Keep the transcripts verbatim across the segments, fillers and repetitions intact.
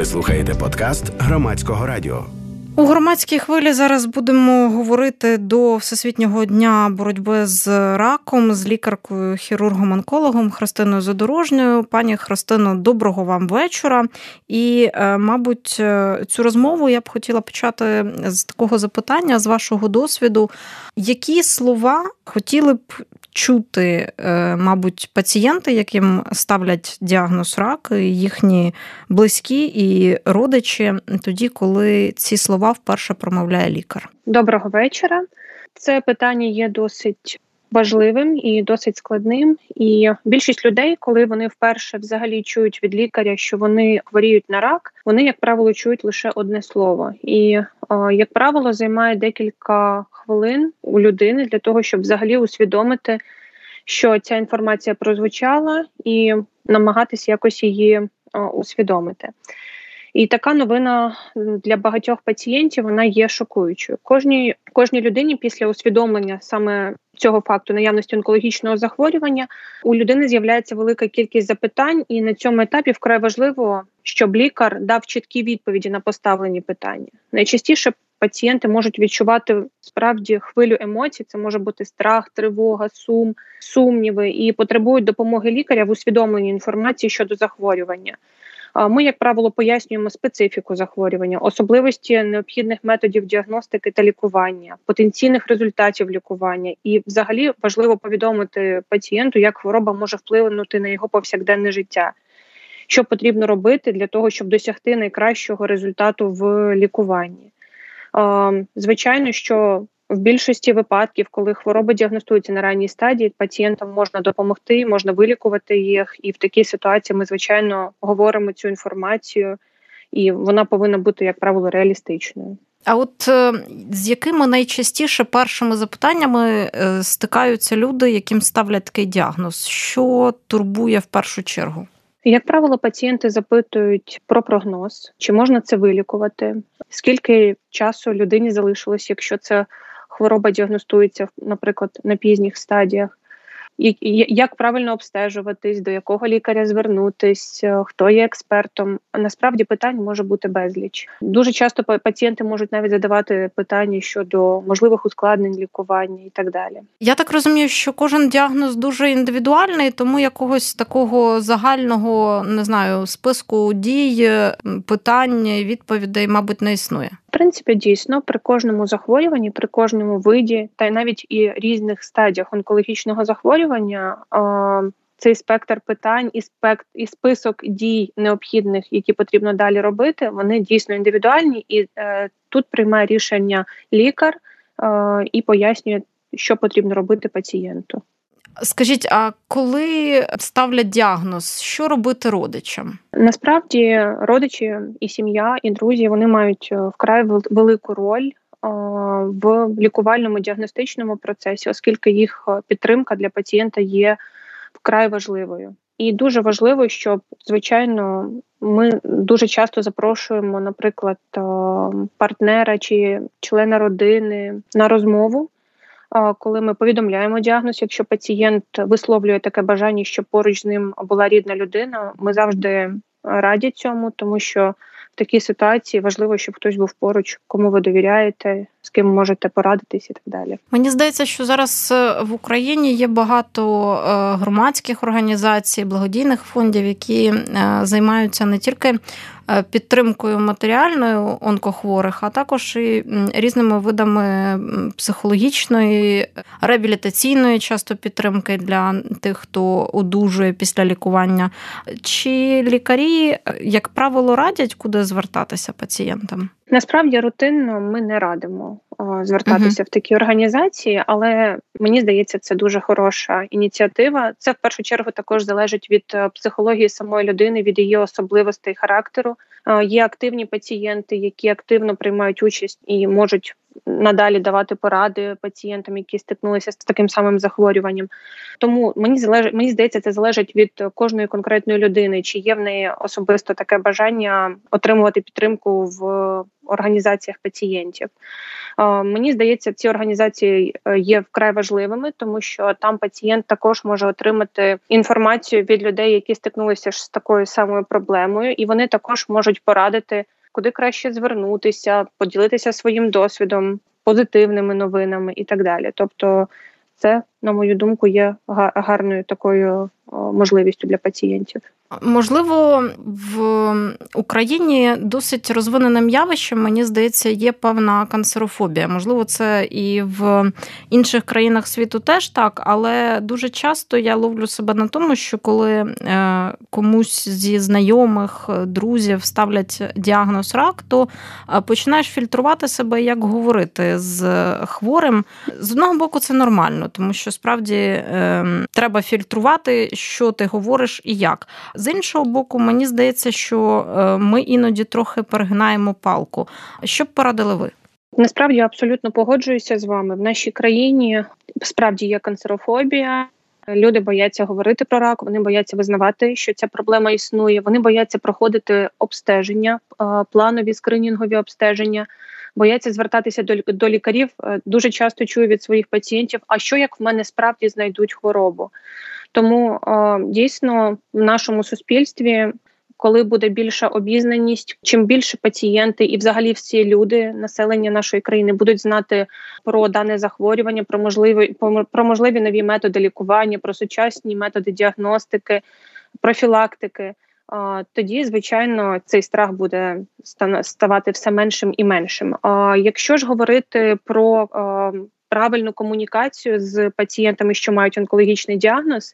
Ви слухаєте подкаст Громадського радіо. У громадській хвилі зараз будемо говорити до Всесвітнього дня боротьби з раком з лікаркою, хірургом-онкологом Христиною Задорожньою. Пані Христино, доброго вам вечора. І, мабуть, цю розмову я б хотіла почати з такого запитання, з вашого досвіду. Які слова хотіли б чути, мабуть, пацієнти, яким ставлять діагноз рак, їхні близькі і родичі, тоді, коли ці слова вперше промовляє лікар? Доброго вечора. Це питання є досить важливим і досить складним. І більшість людей, коли вони вперше взагалі чують від лікаря, що вони хворіють на рак, вони, як правило, чують лише одне слово. І, як правило, займає декілька хвилин у людини для того, щоб взагалі усвідомити, що ця інформація прозвучала, і намагатись якось її усвідомити. І така новина для багатьох пацієнтів, вона є шокуючою. Кожній, кожній людині після усвідомлення саме цього факту наявності онкологічного захворювання у людини з'являється велика кількість запитань, і на цьому етапі вкрай важливо, щоб лікар дав чіткі відповіді на поставлені питання. Найчастіше пацієнти можуть відчувати справді хвилю емоцій, це може бути страх, тривога, сум, сумніви, і потребують допомоги лікаря в усвідомленні інформації щодо захворювання. Ми, як правило, пояснюємо специфіку захворювання, особливості необхідних методів діагностики та лікування, потенційних результатів лікування. І взагалі важливо повідомити пацієнту, як хвороба може вплинути на його повсякденне життя. Що потрібно робити для того, щоб досягти найкращого результату в лікуванні. Звичайно, що в більшості випадків, коли хвороба діагностується на ранній стадії, пацієнтам можна допомогти, можна вилікувати їх. І в такій ситуації ми, звичайно, говоримо цю інформацію, і вона повинна бути, як правило, реалістичною. А от з якими найчастіше першими запитаннями стикаються люди, яким ставлять такий діагноз? Що турбує в першу чергу? Як правило, пацієнти запитують про прогноз, чи можна це вилікувати, скільки часу людині залишилось, якщо ця хвороба діагностується, наприклад, на пізніх стадіях, і як правильно обстежуватись, до якого лікаря звернутись, хто є експертом. Насправді питань може бути безліч. Дуже часто пацієнти можуть навіть задавати питання щодо можливих ускладнень лікування і так далі. Я так розумію, що кожен діагноз дуже індивідуальний, тому якогось такого загального, не знаю, списку дій, питань, відповідей, мабуть, не існує. В принципі, дійсно, при кожному захворюванні, при кожному виді, та й навіть і різних стадіях онкологічного захворювання, цей спектр питань і спект, і список дій необхідних, які потрібно далі робити, вони дійсно індивідуальні, і е, тут приймає рішення лікар е, і пояснює, що потрібно робити пацієнту. Скажіть, а коли ставлять діагноз, що робити родичам? Насправді родичі і сім'я, і друзі, вони мають вкрай велику роль в лікувальному діагностичному процесі, оскільки їх підтримка для пацієнта є вкрай важливою. І дуже важливо, щоб, звичайно, ми дуже часто запрошуємо, наприклад, партнера чи члена родини на розмову, коли ми повідомляємо діагноз. Якщо пацієнт висловлює таке бажання, щоб поруч з ним була рідна людина, ми завжди раді цьому, тому що в такій ситуації важливо, щоб хтось був поруч, кому ви довіряєте, з ким можете порадитись і так далі. Мені здається, що зараз в Україні є багато громадських організацій, благодійних фондів, які займаються не тільки підтримкою матеріальною онкохворих, а також і різними видами психологічної, реабілітаційної часто підтримки для тих, хто одужує після лікування. Чи лікарі, як правило, радять, куди звертатися пацієнтам? Насправді, рутинно ми не радимо звертатися uh-huh. в такі організації, але мені здається, це дуже хороша ініціатива. Це в першу чергу також залежить від психології самої людини, від її особливостей характеру. Є активні пацієнти, які активно приймають участь і можуть надалі давати поради пацієнтам, які стикнулися з таким самим захворюванням. Тому мені залеж... мені здається, це залежить від кожної конкретної людини, чи є в неї особисто таке бажання отримувати підтримку в організаціях пацієнтів. Мені здається, ці організації є вкрай важливими, тому що там пацієнт також може отримати інформацію від людей, які стикнулися з такою самою проблемою, і вони також можуть порадити, куди краще звернутися, поділитися своїм досвідом, позитивними новинами і так далі. Тобто це, на мою думку, є гарною такою можливістю для пацієнтів. Можливо, в Україні досить розвиненим явищем, мені здається, є певна канцерофобія. Можливо, це і в інших країнах світу теж так, але дуже часто я ловлю себе на тому, що коли комусь зі знайомих, друзів ставлять діагноз рак, то починаєш фільтрувати себе, як говорити з хворим. З одного боку, це нормально, тому що справді треба фільтрувати, що ти говориш і як. З іншого боку, мені здається, що ми іноді трохи перегинаємо палку. Що б порадили ви? Насправді, я абсолютно погоджуюся з вами. В нашій країні справді є канцерофобія. Люди бояться говорити про рак, вони бояться визнавати, що ця проблема існує. Вони бояться проходити обстеження, планові скринінгові обстеження. Бояться звертатися до, до лікарів. Дуже часто чую від своїх пацієнтів, а що як в мене справді знайдуть хворобу? Тому дійсно в нашому суспільстві, коли буде більша обізнаність, чим більше пацієнти і взагалі всі люди, населення нашої країни будуть знати про дане захворювання, про можливі, про можливі нові методи лікування, про сучасні методи діагностики, профілактики, тоді, звичайно, цей страх буде ставати все меншим і меншим. Якщо ж говорити про правильну комунікацію з пацієнтами, що мають онкологічний діагноз,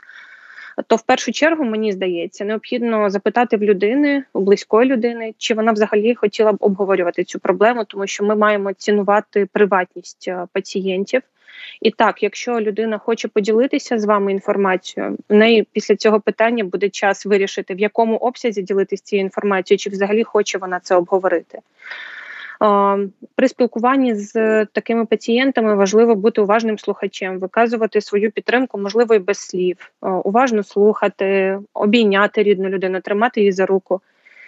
то в першу чергу, мені здається, необхідно запитати в людини, у близької людини, чи вона взагалі хотіла б обговорювати цю проблему, тому що ми маємо цінувати приватність пацієнтів. І так, якщо людина хоче поділитися з вами інформацією, в неї після цього питання буде час вирішити, в якому обсязі ділитися цією інформацією, чи взагалі хоче вона це обговорити. При спілкуванні з такими пацієнтами важливо бути уважним слухачем, виказувати свою підтримку, можливо, і без слів, уважно слухати, обійняти рідну людину, тримати її за руку.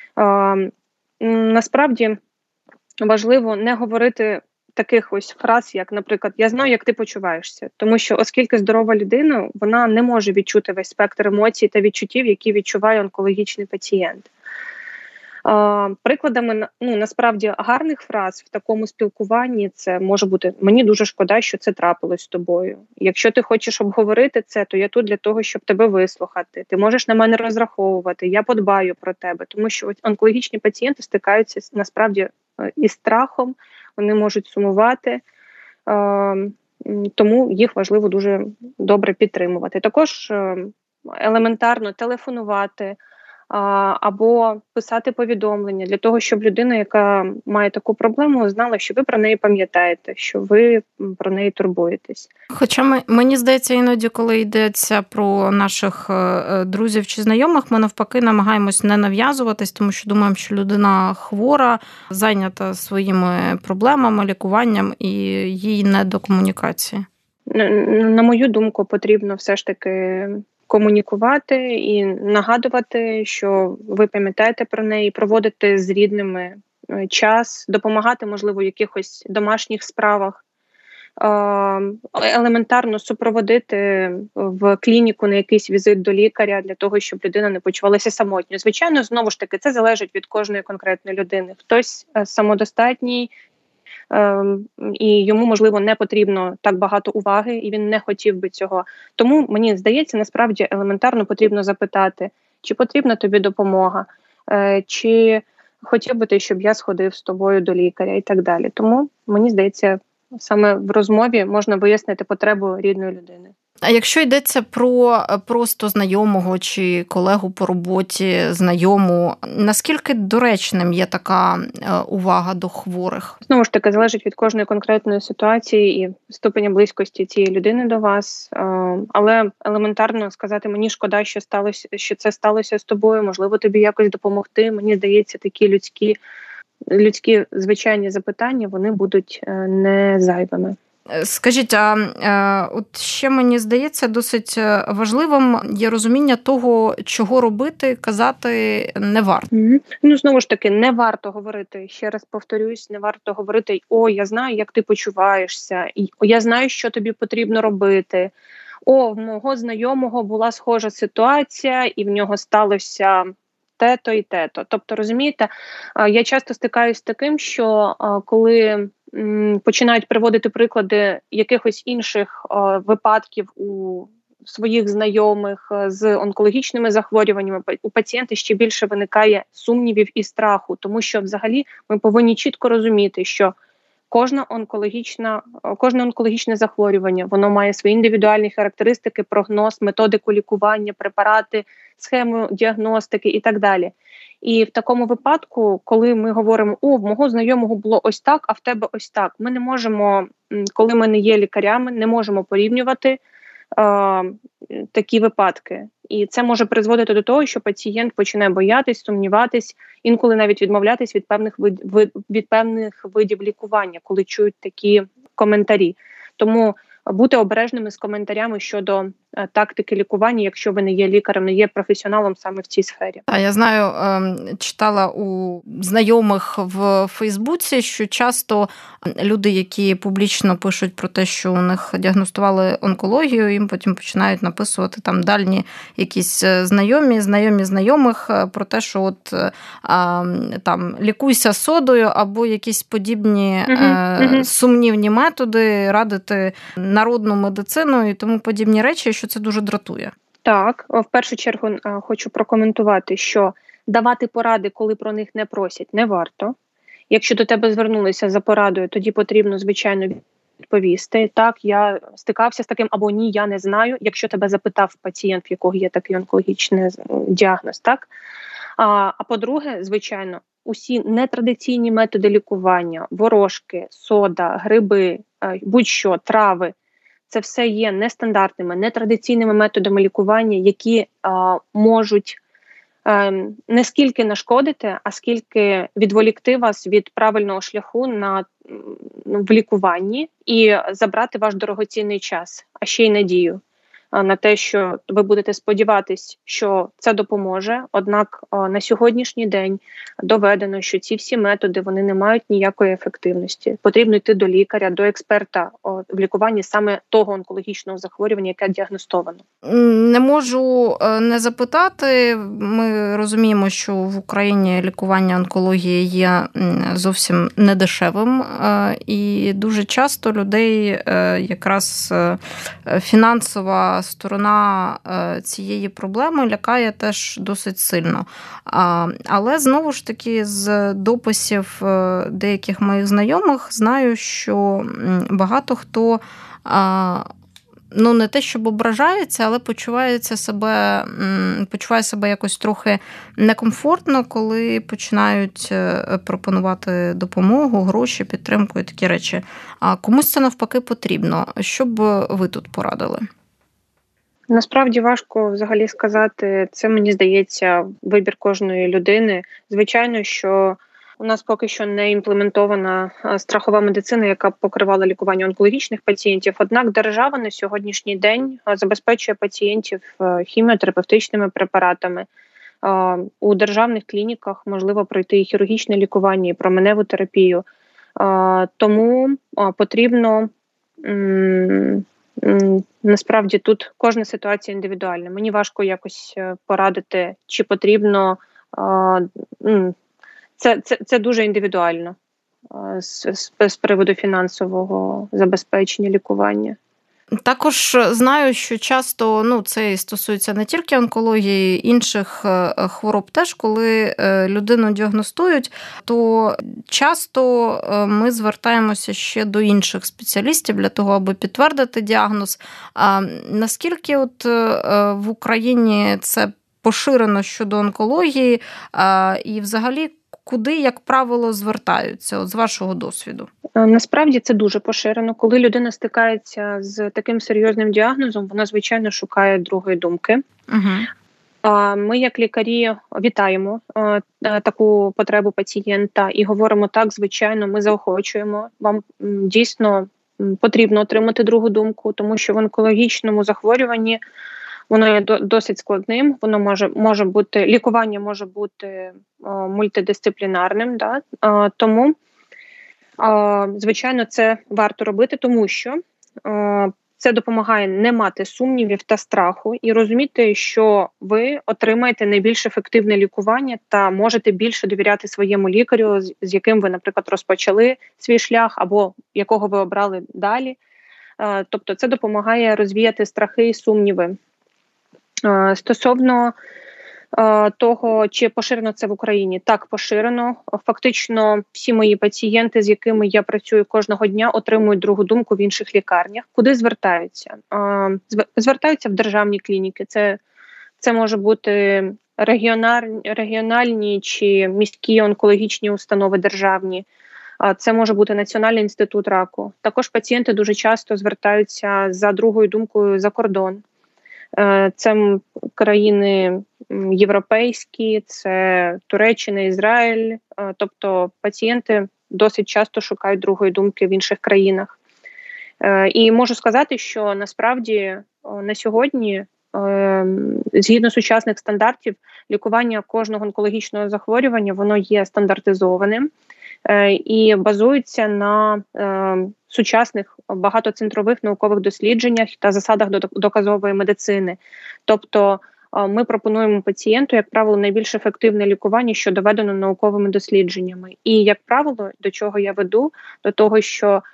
Насправді важливо не говорити таких ось фраз, як, наприклад, «я знаю, як ти почуваєшся», тому що, оскільки здорова людина, вона не може відчути весь спектр емоцій та відчуттів, які відчуває онкологічний пацієнт. Uh, прикладами, ну, насправді, гарних фраз в такому спілкуванні це може бути «мені дуже шкода, що це трапилось з тобою». Якщо ти хочеш обговорити це, то я тут для того, щоб тебе вислухати. Ти можеш на мене розраховувати, я подбаю про тебе. Тому що онкологічні пацієнти стикаються насправді із страхом, вони можуть сумувати, uh, тому їх важливо дуже добре підтримувати. Також uh, елементарно телефонувати, або писати повідомлення для того, щоб людина, яка має таку проблему, знала, що ви про неї пам'ятаєте, що ви про неї турбуєтесь. Хоча ми, мені здається, іноді, коли йдеться про наших друзів чи знайомих, ми навпаки намагаємось не нав'язуватись, тому що думаємо, що людина хвора, зайнята своїми проблемами, лікуванням і їй не до комунікації. На, на мою думку, потрібно все ж таки комунікувати і нагадувати, що ви пам'ятаєте про неї, проводити з рідними час, допомагати, можливо, в якихось домашніх справах, елементарно супроводити в клініку на якийсь візит до лікаря для того, щоб людина не почувалася самотньо. Звичайно, знову ж таки, це залежить від кожної конкретної людини. Хтось самодостатній, і йому, можливо, не потрібно так багато уваги, і він не хотів би цього. Тому, мені здається, насправді елементарно потрібно запитати, чи потрібна тобі допомога, чи хотів би ти, щоб я сходив з тобою до лікаря і так далі. Тому, мені здається, саме в розмові можна вияснити потребу рідної людини. А якщо йдеться про просто знайомого чи колегу по роботі, знайому, наскільки доречним є така увага до хворих? Знову ж таки, залежить від кожної конкретної ситуації і ступеня близькості цієї людини до вас. Але елементарно сказати, мені шкода, що сталося, що це сталося з тобою, можливо, тобі якось допомогти. Мені здається, такі людські, людські звичайні запитання, вони будуть не зайвими. Скажіть, а от ще мені здається досить важливим є розуміння того, чого робити, казати не варто. Mm-hmm. Ну, знову ж таки, не варто говорити, ще раз повторюсь, не варто говорити, о, я знаю, як ти почуваєшся, і я знаю, що тобі потрібно робити. О, в мого знайомого була схожа ситуація, і в нього сталося те-то і те-то. Тобто, розумієте, я часто стикаюсь з таким, що коли починають приводити приклади якихось інших о, випадків у своїх знайомих з онкологічними захворюваннями, у пацієнта ще більше виникає сумнівів і страху, тому що взагалі ми повинні чітко розуміти, що кожна онкологічна, кожне онкологічне захворювання, воно має свої індивідуальні характеристики, прогноз, методику лікування, препарати, схему діагностики і так далі. І в такому випадку, коли ми говоримо, о, в мого знайомого було ось так, а в тебе ось так, ми не можемо, коли ми не є лікарями, не можемо порівнювати е, такі випадки. І це може призводити до того, що пацієнт починає боятись, сумніватись, інколи навіть відмовлятись від певних, вид, від певних видів лікування, коли чують такі коментарі. Тому бути обережними з коментарями щодо е, тактики лікування, якщо ви не є лікарем, не є професіоналом саме в цій сфері. А я знаю, е, читала у знайомих в Фейсбуці, що часто люди, які публічно пишуть про те, що у них діагностували онкологію, їм потім починають написувати там дальні якісь знайомі, знайомі знайомих про те, що от е, там лікуйся содою або якісь подібні е, uh-huh. сумнівні методи, радити народну медицину і тому подібні речі, що це дуже дратує. Так, в першу чергу хочу прокоментувати, що давати поради, коли про них не просять, не варто. Якщо до тебе звернулися за порадою, тоді потрібно, звичайно, відповісти. Так, я стикався з таким, або ні, я не знаю, якщо тебе запитав пацієнт, в якого є такий онкологічний діагноз. Так? А, а по-друге, звичайно, усі нетрадиційні методи лікування, ворожки, сода, гриби, будь-що, трави, це все є нестандартними, нетрадиційними методами лікування, які а, можуть а, не скільки нашкодити, а скільки відволікти вас від правильного шляху на, в лікуванні і забрати ваш дорогоцінний час, а ще й надію на те, що ви будете сподіватись, що це допоможе. Однак на сьогоднішній день доведено, що ці всі методи вони не мають ніякої ефективності. Потрібно йти до лікаря, до експерта в лікуванні саме того онкологічного захворювання, яке діагностовано. Не можу не запитати. Ми розуміємо, що в Україні лікування онкології є зовсім недешевим, і дуже часто людей якраз фінансова сторона цієї проблеми лякає теж досить сильно. Але, знову ж таки, з дописів деяких моїх знайомих знаю, що багато хто ну, не те, щоб ображається, але почувається себе, почуває себе якось трохи некомфортно, коли починають пропонувати допомогу, гроші, підтримку і такі речі. А комусь це навпаки потрібно. Що б ви тут порадили? Насправді важко взагалі сказати. Це, мені здається, вибір кожної людини. Звичайно, що у нас поки що не імплементована страхова медицина, яка б покривала лікування онкологічних пацієнтів. Однак держава на сьогоднішній день забезпечує пацієнтів хіміотерапевтичними препаратами. У державних клініках можливо пройти і хірургічне лікування, і променеву терапію. Тому потрібно... Насправді тут кожна ситуація індивідуальна. Мені важко якось порадити, чи потрібно... Це, це, це дуже індивідуально з, з, з приводу фінансового забезпечення лікування. Також знаю, що часто, ну, це стосується не тільки онкології, інших хвороб теж, коли людину діагностують, то часто ми звертаємося ще до інших спеціалістів для того, аби підтвердити діагноз. А наскільки от в Україні це поширено щодо онкології і взагалі куди, як правило, звертаються, от з вашого досвіду? Насправді це дуже поширено. Коли людина стикається з таким серйозним діагнозом, вона, звичайно, шукає другої думки. Угу. Ми, як лікарі, вітаємо таку потребу пацієнта і говоримо так, звичайно, ми заохочуємо. Вам дійсно потрібно отримати другу думку, тому що в онкологічному захворюванні воно є досить складним, воно може може бути, лікування може бути о, мультидисциплінарним, да? О, тому, о, звичайно, це варто робити, тому що о, це допомагає не мати сумнівів та страху і розуміти, що ви отримаєте найбільш ефективне лікування та можете більше довіряти своєму лікарю, з, з яким ви, наприклад, розпочали свій шлях або якого ви обрали далі. О, тобто це допомагає розвіяти страхи і сумніви. Стосовно е, того, чи поширено це в Україні, так, поширено. Фактично всі мої пацієнти, з якими я працюю кожного дня, отримують другу думку в інших лікарнях. Куди звертаються? Е, звертаються в державні клініки. Це, це може бути регіональні, регіональні чи міські онкологічні установи державні. Це може бути Національний інститут раку. Також пацієнти дуже часто звертаються за другою думкою за кордон. Це країни європейські, це Туреччина, Ізраїль. Тобто пацієнти досить часто шукають другої думки в інших країнах. І можу сказати, що насправді на сьогодні, згідно сучасних стандартів, лікування кожного онкологічного захворювання, воно є стандартизованим і базується на сучасних багатоцентрових наукових дослідженнях та засадах доказової медицини. Тобто ми пропонуємо пацієнту, як правило, найбільш ефективне лікування, що доведено науковими дослідженнями. І, як правило, до чого я веду? До того, що,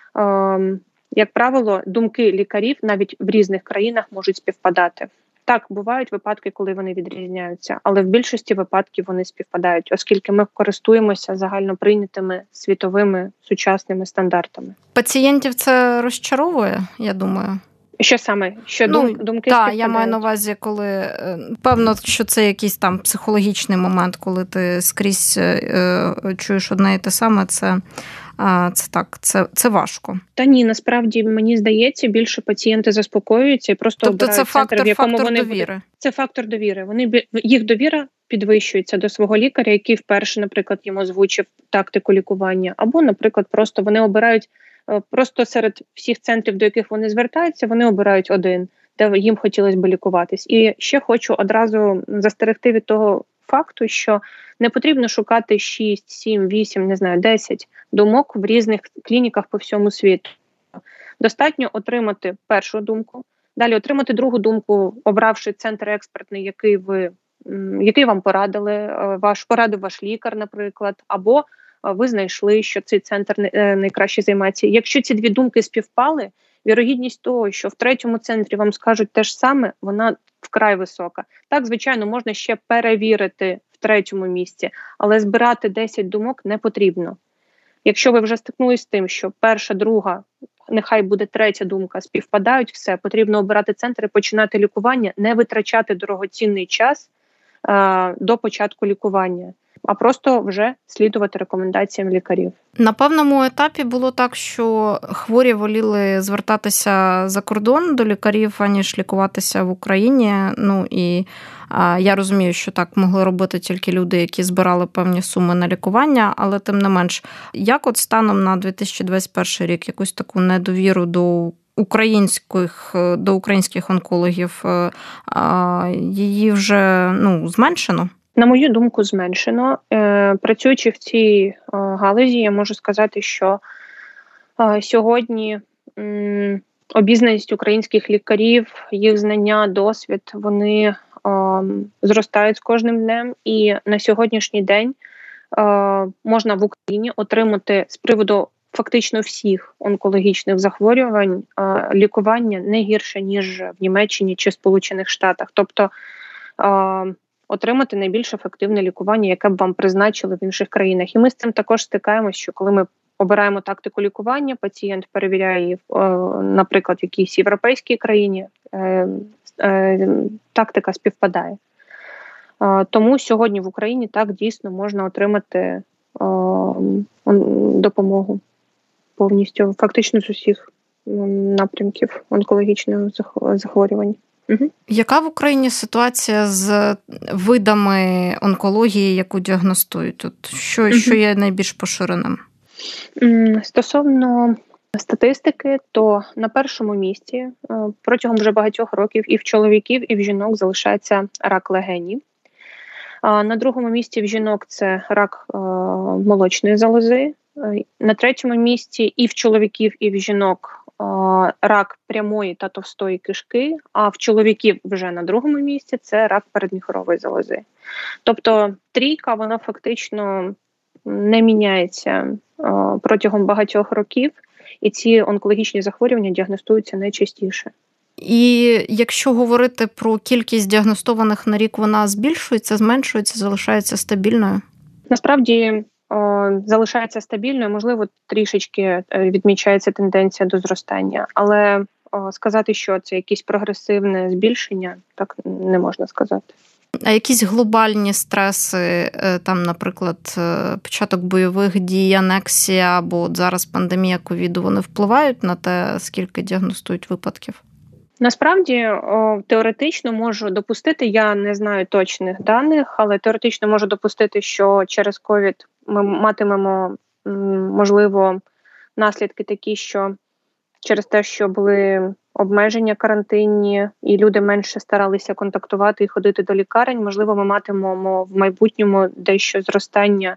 як правило, думки лікарів навіть в різних країнах можуть співпадати. Так, бувають випадки, коли вони відрізняються, але в більшості випадків вони співпадають, оскільки ми користуємося загально прийнятими світовими сучасними стандартами. Пацієнтів це розчаровує, я думаю. Що саме? Що ну, дум, думки та, співпадають? Так, я маю на увазі, коли, певно, що це якийсь там психологічний момент, коли ти скрізь е, чуєш одне і те саме, це... А, це так, це, це важко. Та ні, насправді, мені здається, більше пацієнти заспокоюються і просто тобто обирають це фактор, центр, в якому фактор вони довіри. Будуть. Це фактор довіри. Вони, їх довіра підвищується до свого лікаря, який вперше, наприклад, їм озвучив тактику лікування, або, наприклад, просто вони обирають, просто серед всіх центрів, до яких вони звертаються, вони обирають один, де їм хотілося б лікуватись. І ще хочу одразу застерегти від того факту, що не потрібно шукати шість, сім, вісім, не знаю, десять думок в різних клініках по всьому світу. Достатньо отримати першу думку, далі отримати другу думку, обравши центр експертний, який ви, який вам порадили, ваш порадив ваш лікар, наприклад, або ви знайшли, що цей центр найкраще займається. Якщо ці дві думки співпали, вірогідність того, що в третьому центрі вам скажуть те ж саме, вона вкрай висока. Так, звичайно, можна ще перевірити в третьому місці, але збирати десять думок не потрібно. Якщо ви вже стикнулись з тим, що перша, друга, нехай буде третя думка, співпадають, все, потрібно обирати центр і починати лікування, не витрачати дорогоцінний час е, до початку лікування, а просто вже слідувати рекомендаціям лікарів. На певному етапі було так, що хворі воліли звертатися за кордон до лікарів, аніж лікуватися в Україні. Ну і а, я розумію, що так могли робити тільки люди, які збирали певні суми на лікування, але тим не менш, як от станом на дві тисячі двадцять перший рік якусь таку недовіру до українських, до українських онкологів, а, її вже ну, зменшено? На мою думку, зменшено. Е, працюючи в цій е, галузі, я можу сказати, що е, сьогодні м, обізнаність українських лікарів, їх знання, досвід, вони е, зростають з кожним днем. І на сьогоднішній день е, можна в Україні отримати з приводу фактично всіх онкологічних захворювань е, лікування не гірше, ніж в Німеччині чи Сполучених Штатах. Тобто е, отримати найбільш ефективне лікування, яке б вам призначили в інших країнах. І ми з цим також стикаємося, що коли ми обираємо тактику лікування, пацієнт перевіряє її, наприклад, в якійсь європейській країні, тактика співпадає. Тому сьогодні в Україні так дійсно можна отримати допомогу повністю, фактично з усіх напрямків онкологічного захворювання. Угу. Яка в Україні ситуація з видами онкології, яку діагностують? От що, угу. що є найбільш поширеним? Стосовно статистики, то на першому місці протягом вже багатьох років і в чоловіків, і в жінок залишається рак легенів. На другому місці в жінок це рак молочної залози. На третьому місці і в чоловіків, і в жінок рак прямої та товстої кишки, а в чоловіків вже на другому місці це рак передміхорової залози. Тобто трійка, вона фактично не міняється протягом багатьох років, і ці онкологічні захворювання діагностуються найчастіше. І якщо говорити про кількість діагностованих на рік, вона збільшується, зменшується, залишається стабільною? Насправді о, залишається стабільною, можливо, трішечки відмічається тенденція до зростання, але о, сказати, що це якесь прогресивне збільшення, так не можна сказати. А якісь глобальні стреси, там, наприклад, початок бойових дій, анексія або от зараз пандемія ковіду, вони впливають на те, скільки діагностують випадків? Насправді, о, теоретично можу допустити, я не знаю точних даних, але теоретично можу допустити, що через ковід ми матимемо, можливо, наслідки такі, що через те, що були обмеження карантинні і люди менше старалися контактувати і ходити до лікарень, можливо, ми матимемо в майбутньому дещо зростання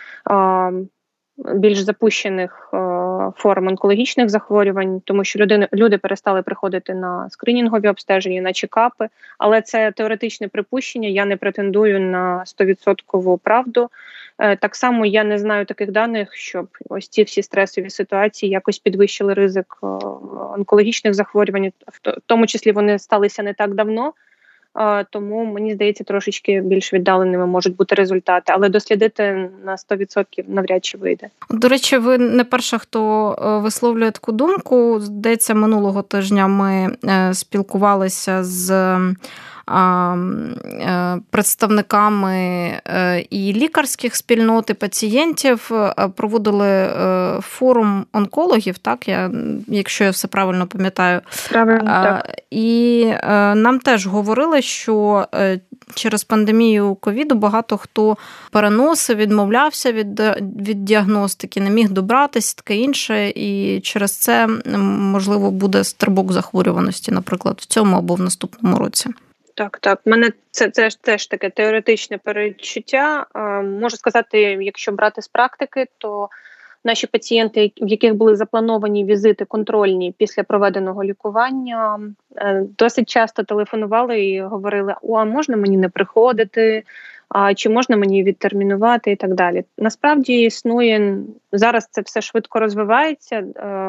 о, більш запущених о, форм онкологічних захворювань, тому що люди, люди перестали приходити на скринінгові обстеження, на чекапи, але це теоретичне припущення, я не претендую на сто відсотків правду. Е, так само я не знаю таких даних, щоб ось ці всі стресові ситуації якось підвищили ризик о, онкологічних захворювань, в тому числі вони сталися не так давно, тому, мені здається, трошечки більш віддаленими можуть бути результати, але дослідити на сто відсотків навряд чи вийде. До речі, ви не перша, хто висловлює таку думку. Здається, минулого тижня ми спілкувалися з представниками і лікарських спільнот, і пацієнтів, проводили форум онкологів, так, я, якщо я все правильно пам'ятаю. Правильно, так. І нам теж говорили, що через пандемію ковіду багато хто переносив, відмовлявся від, від діагностики, не міг добратися, таке інше, і через це, можливо, буде стрибок захворюваності, наприклад, в цьому або в наступному році. Так, так. У мене це, це ж теж таке теоретичне передчуття. Можу сказати, якщо брати з практики, то наші пацієнти, в яких були заплановані візити контрольні після проведеного лікування, досить часто телефонували і говорили: "О, а можна мені не приходити? А чи можна мені відтермінувати?" і так далі. Насправді існує, зараз це все швидко розвивається,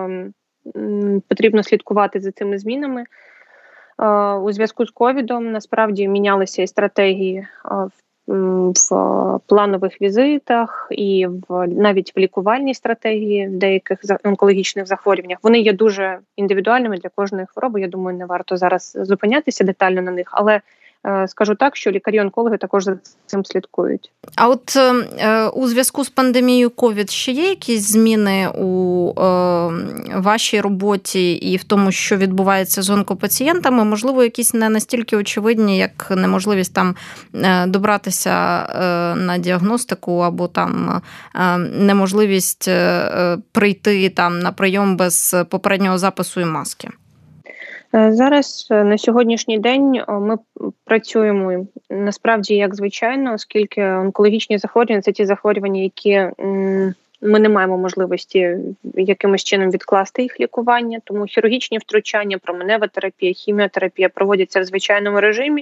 потрібно слідкувати за цими змінами. У зв'язку з ковідом насправді мінялися і стратегії в, в планових візитах, і в навіть в лікувальній стратегії в деяких онкологічних захворюваннях. Вони є дуже індивідуальними для кожної хвороби. Я думаю, не варто зараз зупинятися детально на них, але скажу так, що лікарі-онкологи також за цим слідкують. А от е, у зв'язку з пандемією ковід ще є якісь зміни у е, вашій роботі і в тому, що відбувається з онкопацієнтами? Можливо, якісь не настільки очевидні, як неможливість там е, добратися е, на діагностику або там е, неможливість е, прийти там на прийом без попереднього запису і маски? Зараз, на сьогоднішній день, ми працюємо насправді як звичайно, оскільки онкологічні захворювання – це ті захворювання, які ми не маємо можливості якимось чином відкласти їх лікування, тому хірургічні втручання, променева терапія, хіміотерапія проводяться в звичайному режимі.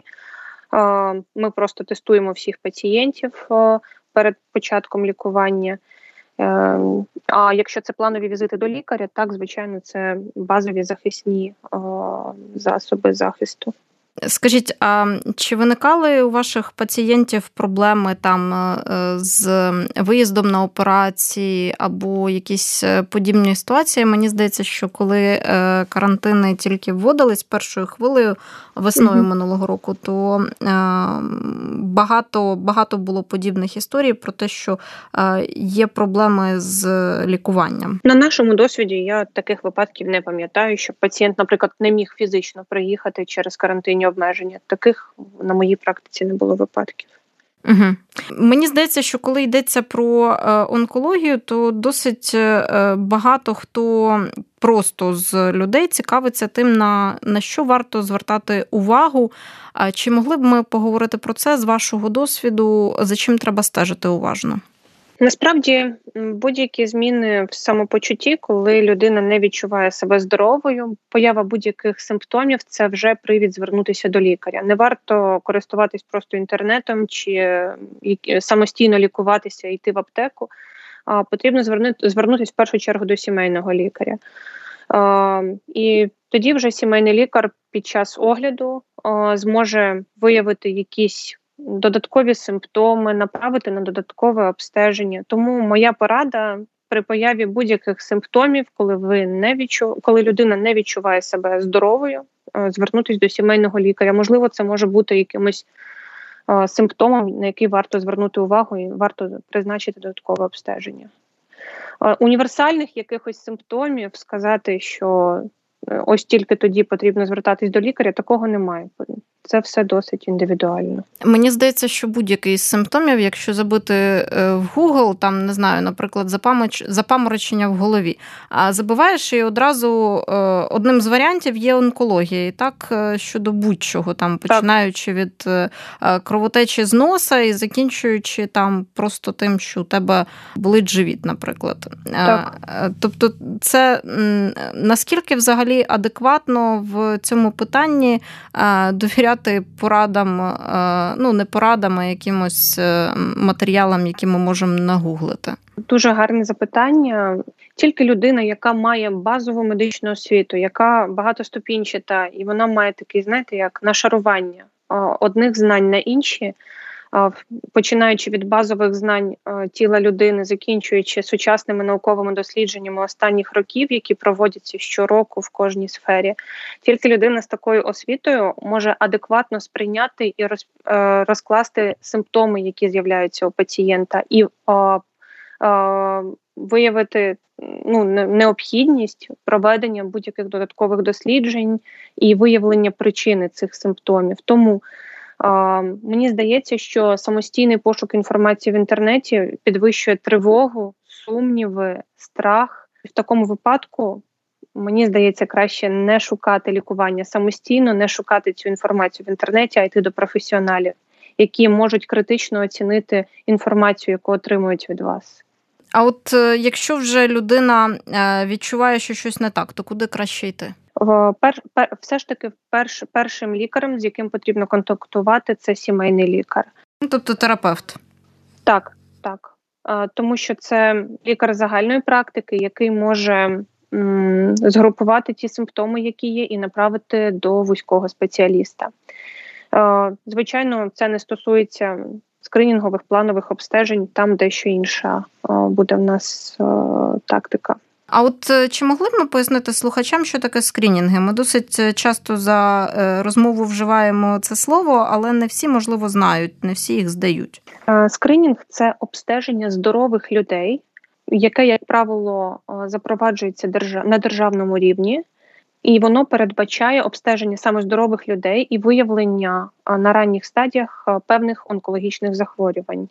Ми просто тестуємо всіх пацієнтів перед початком лікування. А якщо це планові візити до лікаря, так, звичайно, це базові захисні о, засоби захисту. Скажіть, а чи виникали у ваших пацієнтів проблеми там з виїздом на операції або якісь подібні ситуації? Мені здається, що коли карантини тільки вводились першою хвилею весною mm-hmm. минулого року, то багато, багато було подібних історій про те, що є проблеми з лікуванням. На нашому досвіді я таких випадків не пам'ятаю, що пацієнт, наприклад, не міг фізично приїхати через карантинні обмеження. Таких на моїй практиці не було випадків. Угу. Мені здається, що коли йдеться про онкологію, то досить багато хто просто з людей цікавиться тим, на, на що варто звертати увагу. Чи могли б ми поговорити про це з вашого досвіду, за чим треба стежити уважно? Насправді, будь-які зміни в самопочутті, коли людина не відчуває себе здоровою, поява будь-яких симптомів – це вже привід звернутися до лікаря. Не варто користуватись просто інтернетом чи самостійно лікуватися і йти в аптеку. А потрібно звернути, звернутися в першу чергу до сімейного лікаря. А, і тоді вже сімейний лікар під час огляду а, зможе виявити якісь додаткові симптоми, направити на додаткове обстеження. Тому моя порада при появі будь-яких симптомів, коли ви не відчу... коли людина не відчуває себе здоровою, звернутися до сімейного лікаря. Можливо, це може бути якимось а, симптомом, на який варто звернути увагу і варто призначити додаткове обстеження. А, універсальних якихось симптомів сказати, що ось тільки тоді потрібно звертатись до лікаря, такого немає. Це все досить індивідуально. Мені здається, що будь-який з симптомів, якщо забити в Google, там, не знаю, наприклад, запаморочення в голові, а забиваєш і одразу одним з варіантів є онкологія. І так щодо будь-чого, там, починаючи так. від кровотечі з носа і закінчуючи там просто тим, що у тебе болить живіт, наприклад. Так. Тобто це наскільки взагалі адекватно в цьому питанні довіряти порадам, ну не порадам, а якимось матеріалам, які ми можемо нагуглити? Дуже гарне запитання. Тільки людина, яка має базову медичну освіту, яка багатоступінчата, і вона має такий, знаєте, як нашарування одних знань на інші, починаючи від базових знань тіла людини, закінчуючи сучасними науковими дослідженнями останніх років, які проводяться щороку в кожній сфері, тільки людина з такою освітою може адекватно сприйняти і розкласти симптоми, які з'являються у пацієнта, і а, а, виявити ну, необхідність проведення будь-яких додаткових досліджень і виявлення причини цих симптомів. Тому Uh, мені здається, що самостійний пошук інформації в інтернеті підвищує тривогу, сумніви, страх. В такому випадку, мені здається, краще не шукати лікування самостійно, не шукати цю інформацію в інтернеті, а йти до професіоналів, які можуть критично оцінити інформацію, яку отримують від вас. А от якщо вже людина відчуває, що щось не так, то куди краще йти? Пер, пер, все ж таки перш, першим лікарем, з яким потрібно контактувати, це сімейний лікар. Тобто терапевт? Так, так. Тому що це лікар загальної практики, який може м, згрупувати ті симптоми, які є, і направити до вузького спеціаліста. Звичайно, це не стосується скринінгових планових обстежень, там дещо інша буде в нас тактика. А от чи могли б ми пояснити слухачам, що таке скринінги? Ми досить часто за розмову вживаємо це слово, але не всі, можливо, знають, не всі їх здають. Скринінг – це обстеження здорових людей, яке, як правило, запроваджується на державному рівні, і воно передбачає обстеження саме здорових людей і виявлення на ранніх стадіях певних онкологічних захворювань.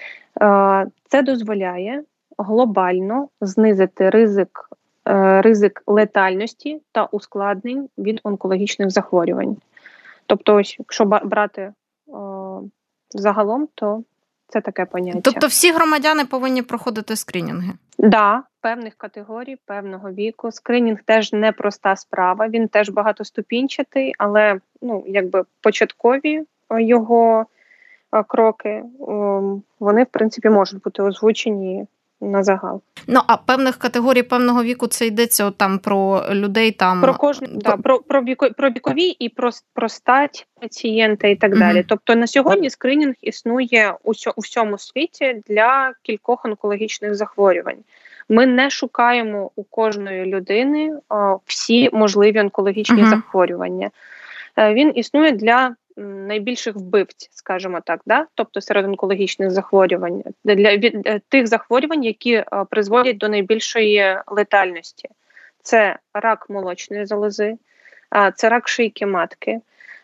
Це дозволяє глобально знизити ризик, ризик летальності та ускладнень від онкологічних захворювань. Тобто, ось, якщо брати о, загалом, то це таке поняття. Тобто всі громадяни повинні проходити скринінги? Так, да, певних категорій, певного віку. Скринінг теж непроста справа, він теж багатоступінчатий, але ну, якби початкові його кроки, вони, в принципі, можуть бути озвучені на загал. Ну, а певних категорій певного віку це йдеться от, там про людей там... Про кожне, про... Да, про, про, віко, про вікові і про, про стать пацієнта і так далі. Mm-hmm. Тобто на сьогодні скринінг існує у, у всьому світі для кількох онкологічних захворювань. Ми не шукаємо у кожної людини о, всі можливі онкологічні mm-hmm. захворювання. Він існує для найбільших вбивць, скажімо так, да? Тобто серед онкологічних захворювань, для від, тих захворювань, які а, призводять до найбільшої летальності. Це рак молочної залози, а, це рак шийки матки,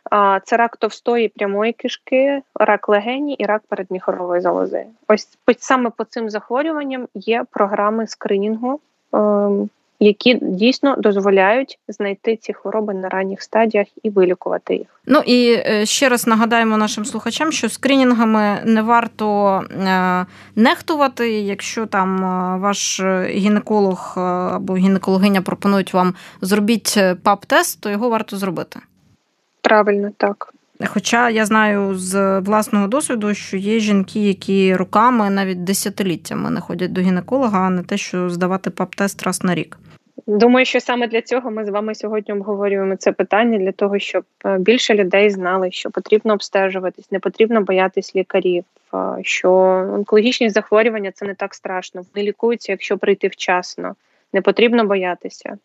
Це рак товстої прямої кишки, рак легені і рак передміхорової залози. Ось саме по цим захворюванням є програми скринінгу, які дійсно дозволяють знайти ці хвороби на ранніх стадіях і вилікувати їх. Ну і ще раз нагадаємо нашим слухачам, що скринінгами не варто нехтувати. Якщо там ваш гінеколог або гінекологиня пропонують вам зробіть пап-тест, то його варто зробити. Правильно, так. Хоча я знаю з власного досвіду, що є жінки, які роками, навіть десятиліттями не ходять до гінеколога, а не те, що здавати пап-тест раз на рік. Думаю, що саме для цього ми з вами сьогодні обговорюємо це питання, для того, щоб більше людей знали, що потрібно обстежуватись, не потрібно боятись лікарів, що онкологічні захворювання – це не так страшно, вони лікуються, якщо прийти вчасно, не потрібно боятися.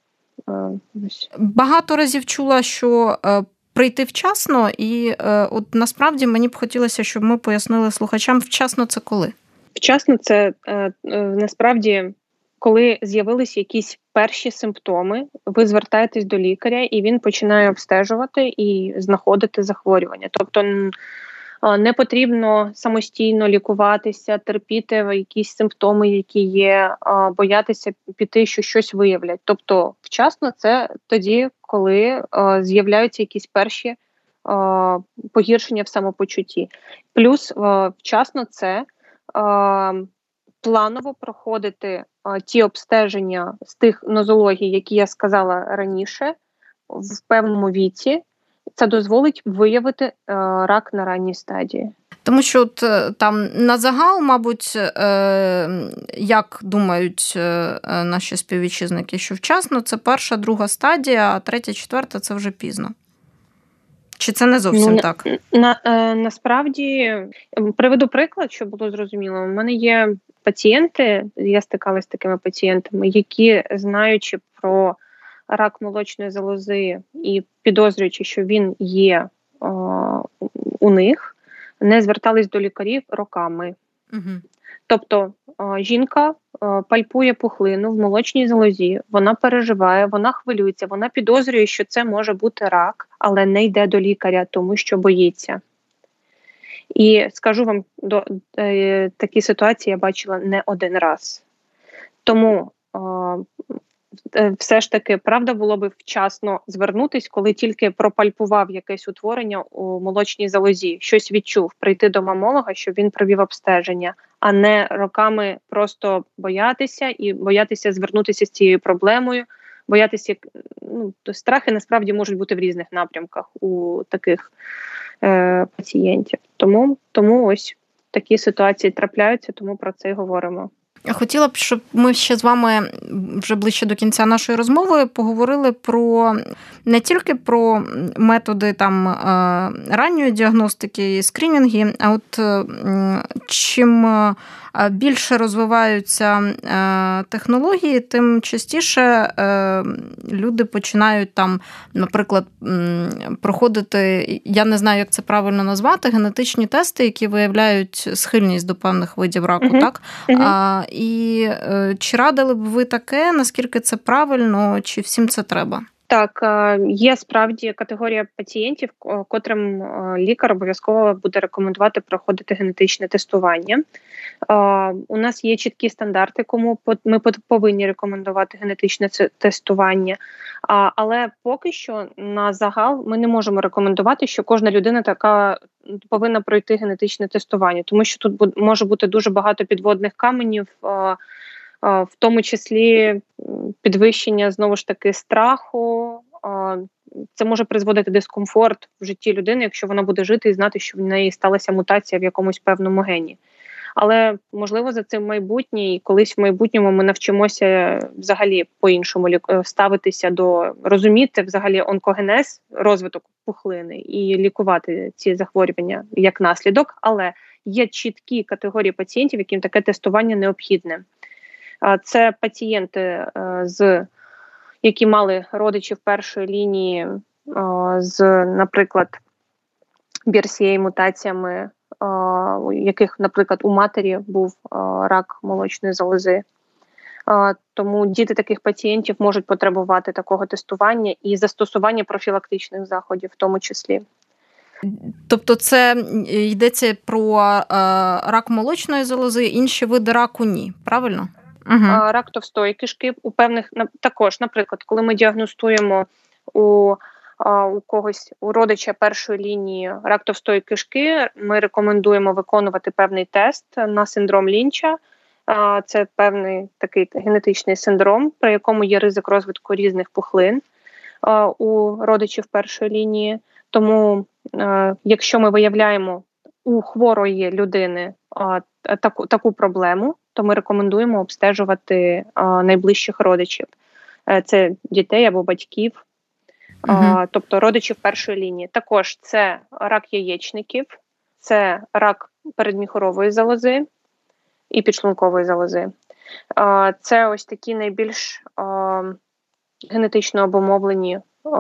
Багато разів чула, що прийти вчасно, і от насправді мені б хотілося, щоб ми пояснили слухачам, вчасно це коли? Вчасно це насправді, коли з'явилися якісь перші симптоми, ви звертаєтесь до лікаря, і він починає обстежувати і знаходити захворювання. Тобто не потрібно самостійно лікуватися, терпіти якісь симптоми, які є, боятися піти, що щось виявлять. Тобто вчасно це тоді, коли з'являються якісь перші погіршення в самопочутті. Плюс вчасно це планово проходити ті обстеження з тих нозологій, які я сказала раніше, в певному віці. Це дозволить виявити е, рак на ранній стадії. Тому що от, там на загал, мабуть, е, як думають е, наші співвітчизники, що вчасно це перша, друга стадія, а третя, четверта – це вже пізно. Чи це не зовсім ну, так? На, е, насправді, приведу приклад, щоб було зрозуміло. У мене є пацієнти, я стикалася з такими пацієнтами, які, знаючи про рак молочної залози і підозрюючи, що він є о, у них, не звертались до лікарів роками. Угу. Тобто о, жінка о, пальпує пухлину в молочній залозі, вона переживає, вона хвилюється, вона підозрює, що це може бути рак, але не йде до лікаря, тому що боїться. І скажу вам, до, е, такі ситуації я бачила не один раз. Тому о, все ж таки, правда, було би вчасно звернутись, коли тільки пропальпував якесь утворення у молочній залозі, щось відчув, прийти до мамолога, щоб він провів обстеження, а не роками просто боятися і боятися звернутися з цією проблемою, боятися, ну, страхи насправді можуть бути в різних напрямках у таких е, пацієнтів. Тому, тому ось такі ситуації трапляються, тому про це й говоримо. Хотіла б, щоб ми ще з вами вже ближче до кінця нашої розмови поговорили про не тільки про методи там ранньої діагностики і скринінги, а от чим більше розвиваються технології, тим частіше люди починають там, наприклад, проходити, я не знаю, як це правильно назвати, генетичні тести, які виявляють схильність до певних видів раку, uh-huh. так? Uh-huh. А, і чи радили б ви таке, наскільки це правильно, чи всім це треба? Так, є справді категорія пацієнтів, котрим лікар обов'язково буде рекомендувати проходити генетичне тестування. У нас є чіткі стандарти, кому ми повинні рекомендувати генетичне тестування, але поки що на загал ми не можемо рекомендувати, що кожна людина така повинна пройти генетичне тестування, тому що тут може бути дуже багато підводних каменів, в тому числі підвищення, знову ж таки, страху. Це може призводити дискомфорт в житті людини, якщо вона буде жити і знати, що в неї сталася мутація в якомусь певному гені. Але, можливо, за цим майбутнє, і колись в майбутньому ми навчимося взагалі по-іншому ставитися до, розуміти взагалі онкогенез, розвиток пухлини і лікувати ці захворювання як наслідок. Але є чіткі категорії пацієнтів, яким таке тестування необхідне. Це пацієнти, з, які мали родичів першої лінії з, наприклад, бі ар сі ей-мутаціями, у яких, наприклад, у матері був рак молочної залози. Тому діти таких пацієнтів можуть потребувати такого тестування і застосування профілактичних заходів в тому числі. Тобто це йдеться про рак молочної залози, інші види раку ні, правильно? Угу. Рак товстої кишки у певних, також, наприклад, коли ми діагностуємо у, у когось, у родича першої лінії рак товстої кишки, ми рекомендуємо виконувати певний тест на синдром Лінча. Це певний такий генетичний синдром, при якому є ризик розвитку різних пухлин у родичів першої лінії. Тому, якщо ми виявляємо у хворої людини таку, таку проблему, то ми рекомендуємо обстежувати найближчих родичів. Це дітей або батьків, угу. тобто родичів першої лінії. Також це рак яєчників, це рак передміхорової залози і підшлункової залози. Це ось такі найбільш генетично обумовлені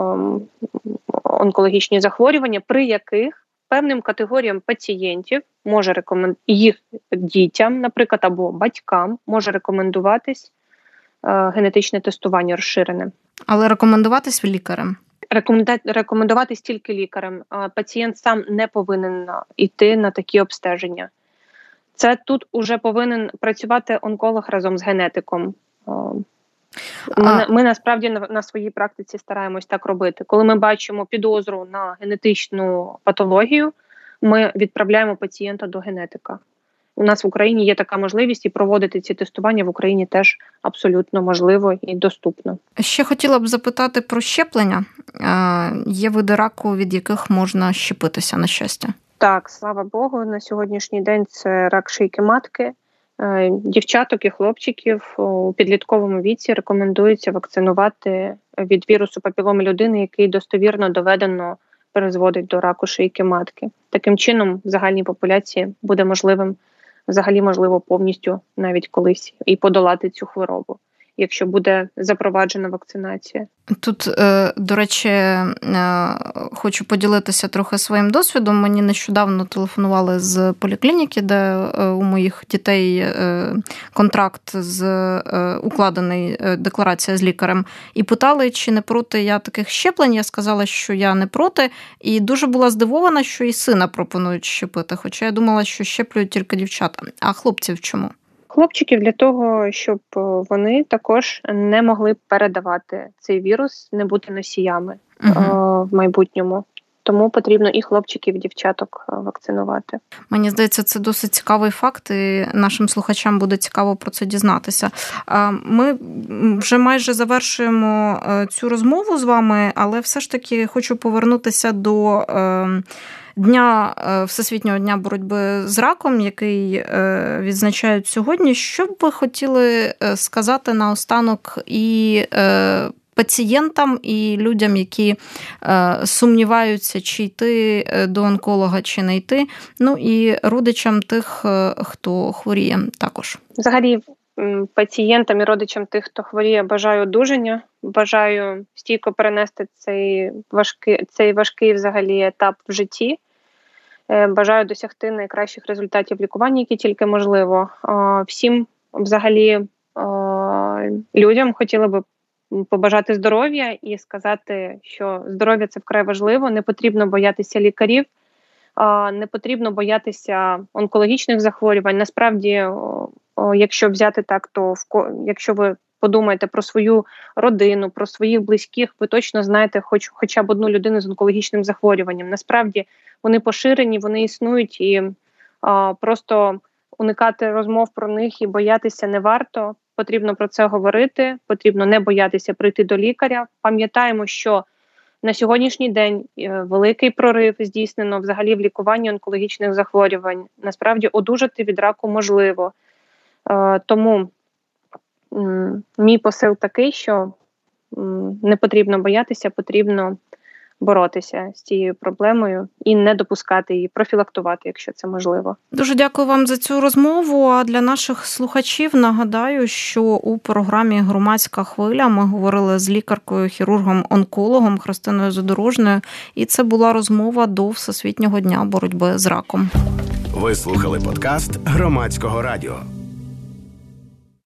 онкологічні захворювання, при яких певним категоріям пацієнтів може рекомен... їх дітям, наприклад, або батькам може рекомендуватись е, генетичне тестування розширене. Але рекомендуватись лікарем? Рекоменда... Рекомендуватись тільки лікарем. Е, пацієнт сам не повинен йти на такі обстеження. Це тут уже повинен працювати онколог разом з генетиком. Е, Ми, а... ми насправді на, на своїй практиці стараємось так робити. Коли ми бачимо підозру на генетичну патологію, ми відправляємо пацієнта до генетика. У нас в Україні є така можливість, і проводити ці тестування в Україні теж абсолютно можливо і доступно. Ще хотіла б запитати про щеплення. Є види раку, від яких можна щепитися, на щастя? Так, слава Богу, на сьогоднішній день це рак шийки матки. Дівчаток і хлопчиків у підлітковому віці рекомендується вакцинувати від вірусу папіломи людини, який достовірно доведено призводить до раку шийки матки. Таким чином, в загальній популяції буде можливим, взагалі можливо повністю навіть колись і подолати цю хворобу, якщо буде запроваджена вакцинація. Тут, до речі, хочу поділитися трохи своїм досвідом. Мені нещодавно телефонували з поліклініки, де у моїх дітей контракт з укладений, декларація з лікарем, і питали, чи не проти я таких щеплень. Я сказала, що я не проти, і дуже була здивована, що і сина пропонують щепити, хоча я думала, що щеплюють тільки дівчата. А хлопців чому? Хлопчиків для того, щоб вони також не могли передавати цей вірус, не бути носіями uh-huh. в майбутньому. Тому потрібно і хлопчиків, і дівчаток вакцинувати. Мені здається, це досить цікавий факт, і нашим слухачам буде цікаво про це дізнатися. Ми вже майже завершуємо цю розмову з вами, але все ж таки хочу повернутися до Дня Всесвітнього дня боротьби з раком, який відзначають сьогодні. Що б ви хотіли сказати наостанок і пацієнтам, і людям, які сумніваються, чи йти до онколога, чи не йти, ну і родичам тих, хто хворіє також? Взагалі, пацієнтам і родичам тих, хто хворіє, бажаю одужання, бажаю стійко перенести цей важкий, цей важкий взагалі етап в житті. Бажаю досягти найкращих результатів лікування, які тільки можливо. Всім взагалі людям хотіла би побажати здоров'я і сказати, що здоров'я – це вкрай важливо, не потрібно боятися лікарів, не потрібно боятися онкологічних захворювань. Насправді, якщо взяти так, то якщо ви подумаєте про свою родину, про своїх близьких, ви точно знаєте хоч, хоча б одну людину з онкологічним захворюванням. Насправді, вони поширені, вони існують, і а, просто уникати розмов про них і боятися не варто. Потрібно про це говорити, потрібно не боятися прийти до лікаря. Пам'ятаємо, що на сьогоднішній день великий прорив здійснено взагалі в лікуванні онкологічних захворювань. Насправді, одужати від раку можливо. А, тому м- мій посил такий, що м- не потрібно боятися, потрібно боротися з цією проблемою і не допускати її, профілактувати, якщо це можливо. Дуже дякую вам за цю розмову. А для наших слухачів нагадаю, що у програмі «Громадська хвиля» ми говорили з лікаркою, хірургом-онкологом Христиною Задорожною, і це була розмова до Всесвітнього дня боротьби з раком. Ви слухали подкаст Громадського радіо.